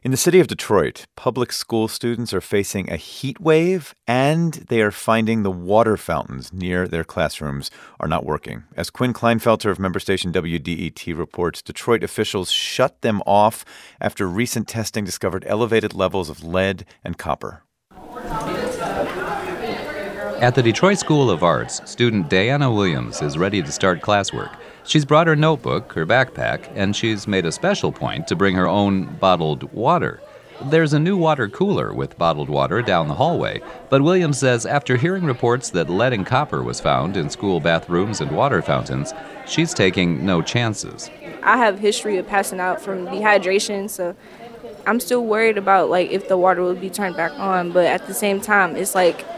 In the city of Detroit, public school students are facing a heat wave, and they are finding the water fountains near their classrooms are not working. As Quinn Kleinfelter of member station WDET reports, Detroit officials shut them off after recent testing discovered elevated levels of lead and copper. At the Detroit School of Arts, student Diana Williams is ready to start classwork. She's brought her notebook, her backpack, and she's made a special point to bring her own bottled water. There's a new water cooler with bottled water down the hallway, but Williams says after hearing reports that lead and copper was found in school bathrooms and water fountains, she's taking no chances. I have history of passing out from dehydration, so I'm still worried about if the water will be turned back on, but at the same time, it's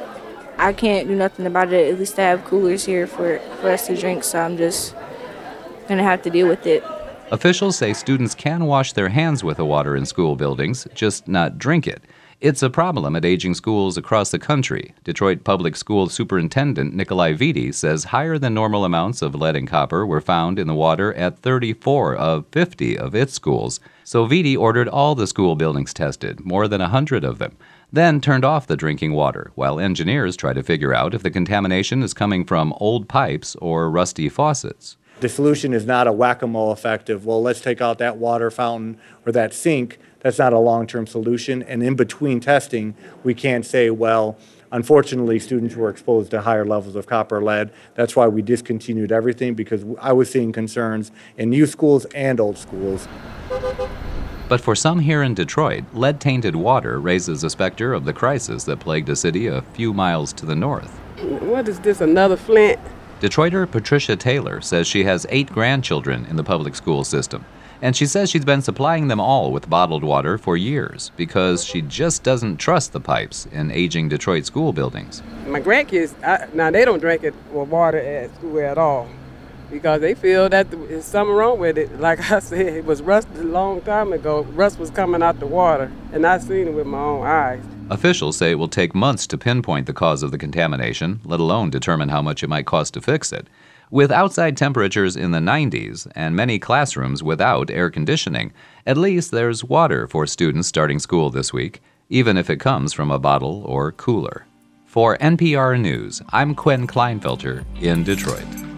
I can't do nothing about it. At least I have coolers here for us to drink, so I'm just going to have to deal with it. Officials say students can wash their hands with the water in school buildings, just not drink it. It's a problem at aging schools across the country. Detroit Public School Superintendent Nikolai Vitti says higher than normal amounts of lead and copper were found in the water at 34 of 50 of its schools. So Vitti ordered all the school buildings tested, more than 100 of them, then turned off the drinking water, while engineers try to figure out if the contamination is coming from old pipes or rusty faucets. The solution is not a whack-a-mole effect of, well, let's take out that water fountain or that sink. That's not a long-term solution. And in between testing, we can't say, well, unfortunately, students were exposed to higher levels of copper or lead. That's why we discontinued everything, because I was seeing concerns in new schools and old schools. But for some here in Detroit, lead-tainted water raises a specter of the crisis that plagued a city a few miles to the north. What is this, another Flint? Detroiter Patricia Taylor says she has 8 grandchildren in the public school system, and she says she's been supplying them all with bottled water for years because she just doesn't trust the pipes in aging Detroit school buildings. My grandkids, now they don't drink it with water at school at all because they feel that there's something wrong with it. Like I said, it was rusted a long time ago. Rust was coming out the water, and I seen it with my own eyes. Officials say it will take months to pinpoint the cause of the contamination, let alone determine how much it might cost to fix it. With outside temperatures in the 90s and many classrooms without air conditioning, at least there's water for students starting school this week, even if it comes from a bottle or cooler. For NPR News, I'm Quinn Kleinfelter in Detroit.